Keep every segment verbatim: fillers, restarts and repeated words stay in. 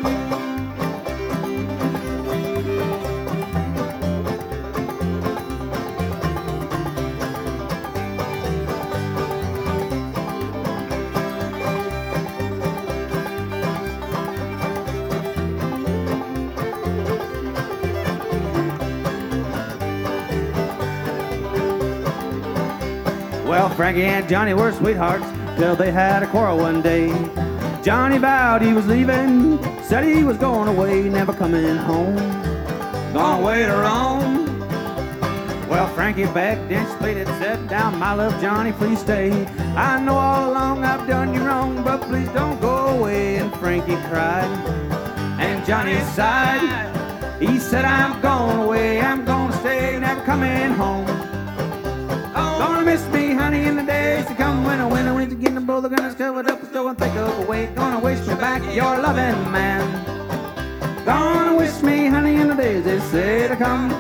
Well, Frankie and Johnny were sweethearts till they had a quarrel one day. Johnny vowed he was leaving, said he was going away, never coming home. Gonna wait around. Well, Frankie begged and she pleaded, said, down, my love, Johnny, please stay. I know all along I've done you wrong, but please don't go away. And Frankie cried, and Johnny sighed. He said, I'm going away, I'm gonna stay, never coming home. Gonna miss me, honey, in the days to come. When I win, I win again, the brother gonna covered up, still and think of a way. Gonna wish me back, your loving man. Gonna wish me, honey, in the days they say to come.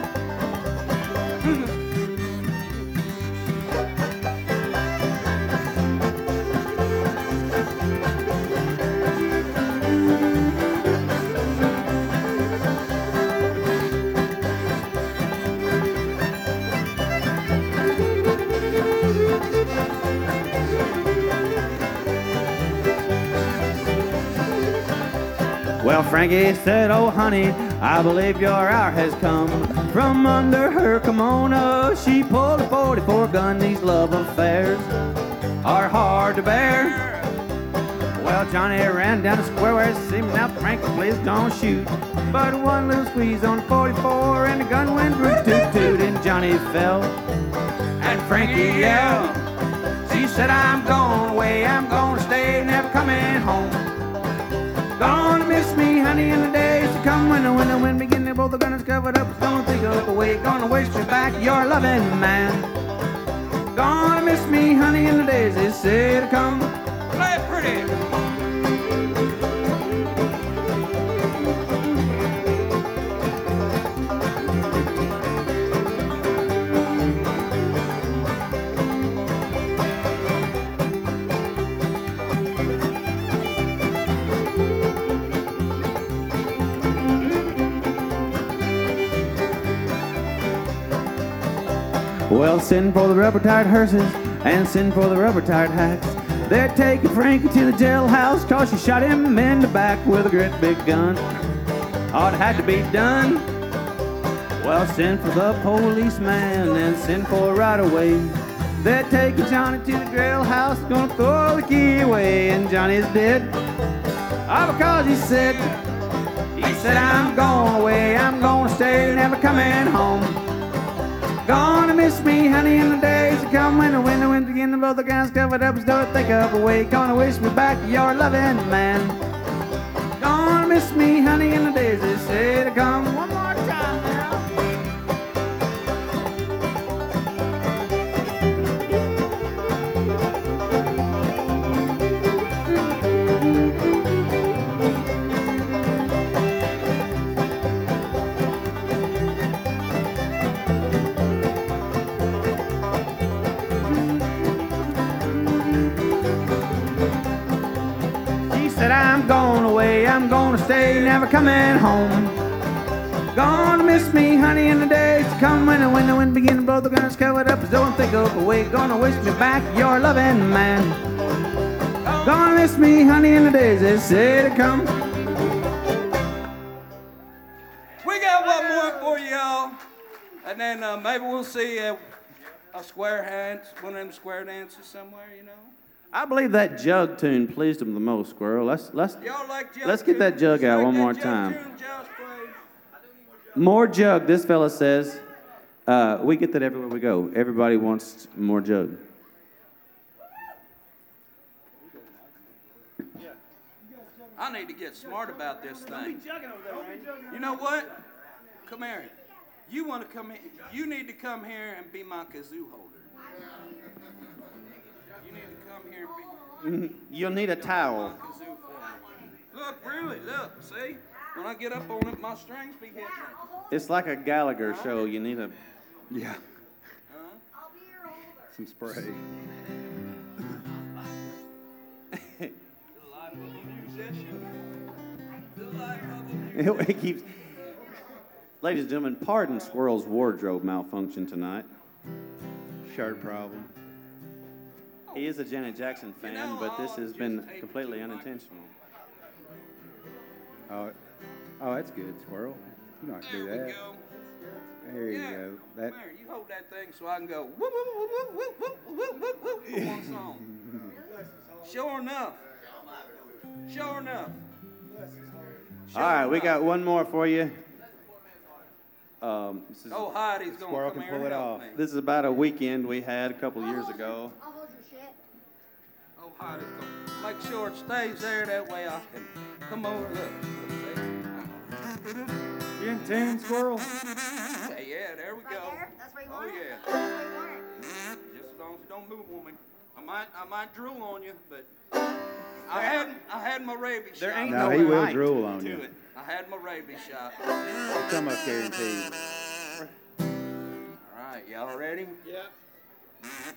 Well, Frankie said, oh, honey, I believe your hour has come. From under her kimono, she pulled a forty-four gun. These love affairs are hard to bear. Well, Johnny ran down the square where it seemed, now, Frankie, please don't shoot. But one little squeeze on the forty-four, and the gun went root toot toot, and Johnny fell, and Frankie yelled. She said, I'm going away, I'm gonna stay, never coming home. Gonna miss me, honey, in the days to come. When the when the wind begin, both the guns covered up. Don't think of a way, gonna wish me back, your loving man. Gonna miss me, honey, in the days they say to come. Play it pretty. Well, send for the rubber-tired hearses and send for the rubber-tired hacks. They're taking Frankie to the jailhouse cause she shot him in the back with a great big gun. Oh, it had to be done. Well, send for the policeman and send for a right-away. They're taking Johnny to the jailhouse, gonna throw the key away, and Johnny's dead. Oh, because he said, he said, I'm going away, I'm gonna stay, never coming home. Gonna miss me, honey, in the days to come. When the winter went again, and both the guys covered up, don't think of a way. Gonna wish me back, your loving man. Gonna miss me, honey, in the days they say to come. One more time now. Said I'm going away, I'm gonna stay, never coming home. Gonna miss me, honey, in the days to come. When the wind, the wind begin to blow, the guns covered up, don't think of a way. Gonna wish me back, your loving man. Gonna miss me, honey, in the days they say to come. We got one more for y'all, and then uh, maybe we'll see uh, a square dance, one of them square dances somewhere, you know. I believe that jug tune pleased him the most, Squirrel. Let's let's Y'all like jug let's get that jug out like one that more jug time. Tune, Josh, please? More jug, this fella says. Uh, we get that everywhere we go. Everybody wants more jug. I need to get smart about this thing. You know what? Come here. You want to come in? You need to come here and be my kazoo holder. You need to come here and be. You'll need a towel. Kazoo for me. Look, really, look, see? When I get up on it, my strings be hitting it. It's like a Gallagher show. You need a, yeah, Huh? some spray. Feel like a musician. Feel like it keeps. Ladies and gentlemen, pardon Squirrel's wardrobe malfunction tonight. Shirt problem. He is a Janet Jackson fan, You know, but this I'll has just been tape completely it to my- unintentional. Oh, oh, that's good, Squirrel. You don't have to There do we that. go. There you Yeah. go. That. Come here, you hold that thing so I can go whoop, whoop, whoop, whoop, whoop, whoop, whoop, whoop, for one song. Sure enough. Sure enough. Sure All right, we enough. got one more for you. Um, this, is, Oh, Heidi's going Squirrel to come can here pull and it help off. me. this is about a weekend we had a couple years ago. I'll hold your shit. Oh, Heidi's going to make sure it stays there. That way I can come over. Look. See? You in tune, Squirrel? Yeah, yeah, there we Right go. there? That's where you Oh, want it? yeah. That's where you want it. Just as long as you don't move on me. I might, I might drool on you, but I had, I had my rabies There shot. ain't No, no he will right drool on to you. it. I had my rabies shot. He'll come up here and tee. All right, y'all ready? Yeah.